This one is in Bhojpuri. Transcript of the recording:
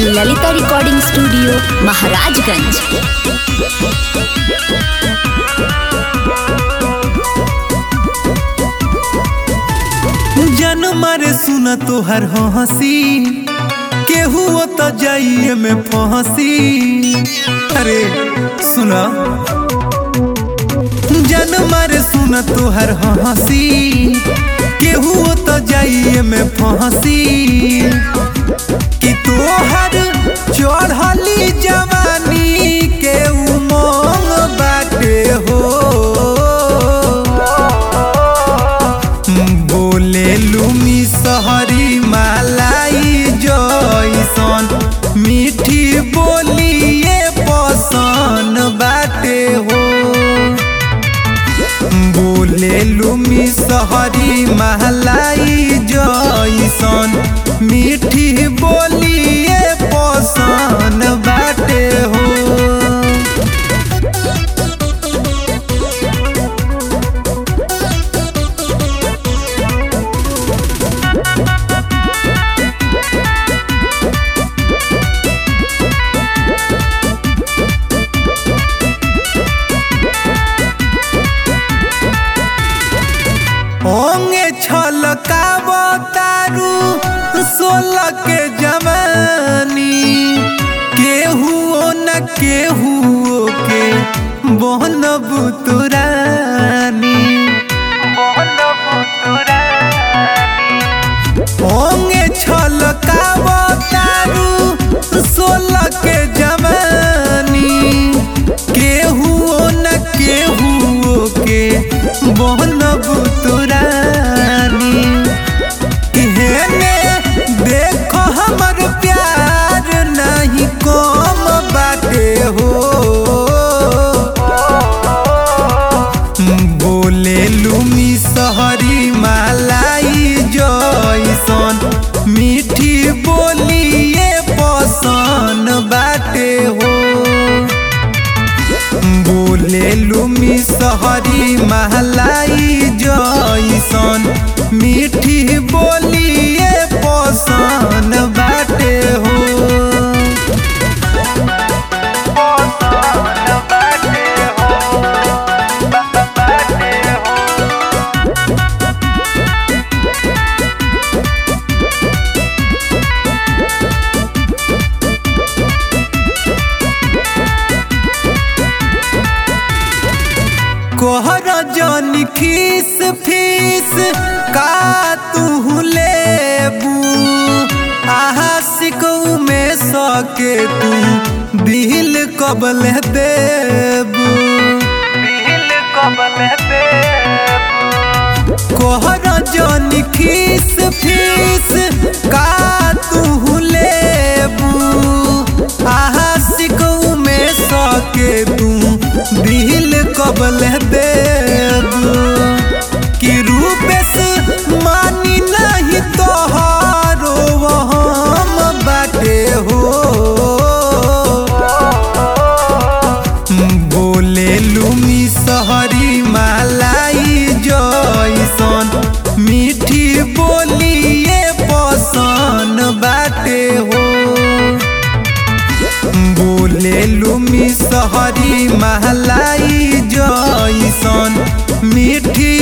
Lalita recording studio Maharajganj. जन्म रे सुन तोहर हंसी केहू तो जाइए में फंसी। अरे सुना जन्म रे सुन तोहर हंसी केहू तो जाइए में फंसी। कि तोहर चढ़ली जवानी के उमंग बाटे हो। बोले लुमी सहरी मालाई जैसन मीठी बोलिए पसंद बाटे हो। बोले लुमी सहरी मालाई जैसन मीठी बोलिए पसंद बाटे हो। होंगे छलकावो तारू 16 के जवानी केहू न केहू के बनब तुरानी। होंगे छलकावो तारू 16 के जवानी केहू न केहू के बनब तुरानी। देखो हमर प्यार नहीं कम बाटे हो। बोले लुमी सहरी मालाई जैसन मीठी बोलिए पसंद बाटे हो। बोले लुमी सहरी मालाई जैसन मीठी बोलिए पसंद बाटे हो। कोहर जन खीस फीस का तू लेबू आशिक में सके तू दिल कबल देबू। कोहर जन खीस फीस का तू लेबू आशिक में सके तू दिल कबल देबू। कि रूपेश मानी नहीं तोहारो हम बाटे हो। बोले लुमी सहरी मालाई जैसन मीठी बोलिए पसंद बाटे हो। बोले लुमी सहरी मालाई जैसन मीठी